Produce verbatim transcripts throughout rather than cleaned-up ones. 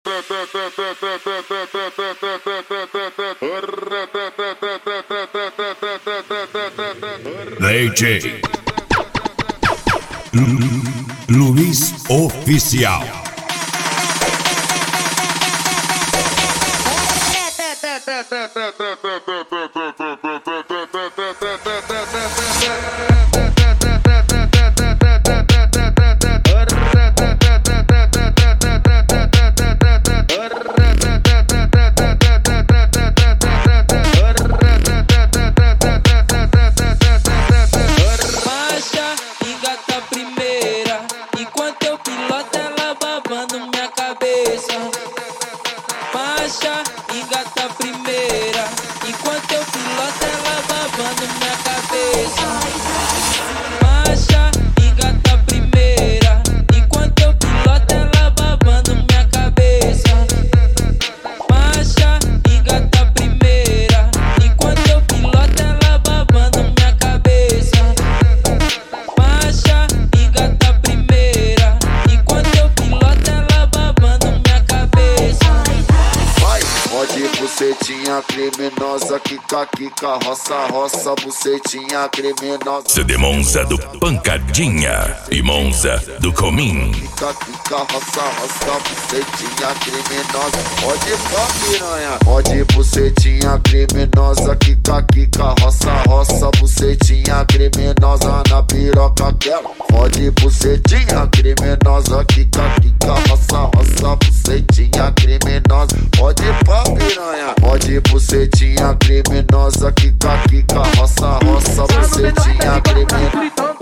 D J Luiz Oficial. Marcha, engata a primeira, enquanto eu piloto ela babando minha cabeça. Marcha, engata a primeira, enquanto eu piloto ela babando minha cabeça. Marcha, engata a primeira, enquanto eu piloto ela babando minha cabeça. Marcha, engata a primeira, enquanto eu piloto ela babando minha cabeça. Pode bucetinha criminosa, quica, quica, roça, roça, bucetinha criminosa. C D Monza do Pancadinha e Monza do Comim. Quica, quica, roça, roça, bucetinha criminosa. Pode pá, piranha. Pode bucetinha criminosa, quica, quica, roça, roça, bucetinha criminosa na piroca dela. Pode bucetinha criminosa, quica, quica, roça, roça, bucetinha criminosa. Pode pá, piranha. Pode bucetinha criminosa, quica, quica, roça, roça, bucetinha criminosa.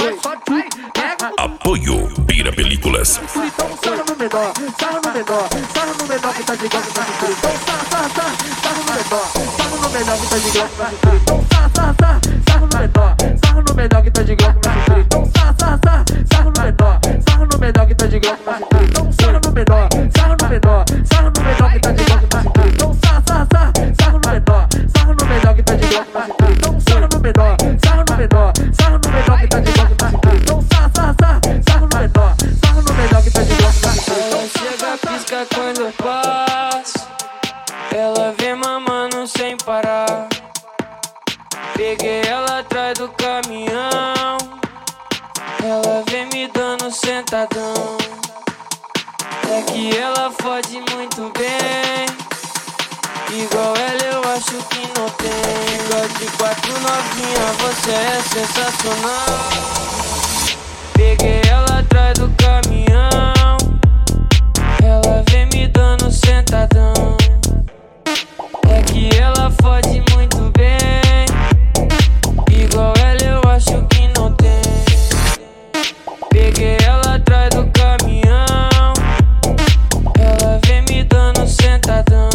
Apoio Bira Películas. Sarra no menor, sarra no menor, sarra no menor que tá de glock na cintura. Então sarra, sarra, sarra, sarra no menor, sarra no menor que tá de glock na cintura. Então sarra, sarra, sarra, sarra no menor, sarra no menor que tá de glock na cintura. Então sarra, sarra, sarra, sarra no menor, sarra no menor que tá de glock na cintura. Então sarra no menor, sarra no menor, sarra no menor que tá de glock na cintura. Então sarra, sarra, sarra, sarra no menor, sarra no menor que tá de glock na cintura. Então sarra no menor, sarra no menor, sarra no menor que tá de glock na cintura. Então sarra, sarra, sarra, sarra no menor, sarra no menor que tá de glock na cintura. Ela chega, pisca quando eu passo, ela vem mamando sem parar. Peguei ela atrás do caminhão, ela vem me dando sentadão. É que ela fode muito bem, igual ela eu acho que não tem. Igual de quatro novinha, você é sensacional. Peguei ela atrás do caminhão, ela vem me dando sentadão. É que ela fode muito bem, igual ela eu acho que não tem. Peguei ela atrás do caminhão, ela vem me dando sentadão.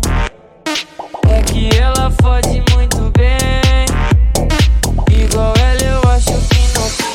É que ela fode muito bem, igual ela eu acho que não tem.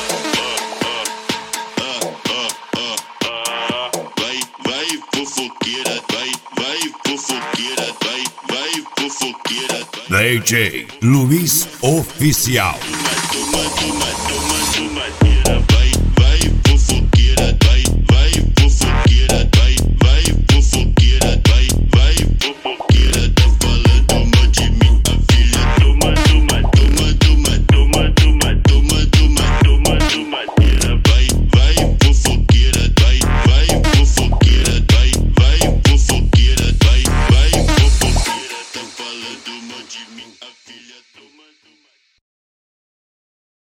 Vai, vai fofoqueira, vai, vai fofoqueira, vai, vai fofoqueira. D J Luiz Oficial. Toma, toma, toma, tomadeira, vai, vai fofoqueira, vai, vai fofoqueira, vai, vai fofoqueira, vai, vai fofoqueira. Tô falando mal de mim, a filha. Toma, toma, toma, toma, toma, toma, toma, toma, toma, tomadeira, vai, vai fofoqueira, vai, vai fofoqueira, vai, vai fofoqueira, vai, vai fofoqueira. Tô falando mal de mim, a filha. Toma, toma.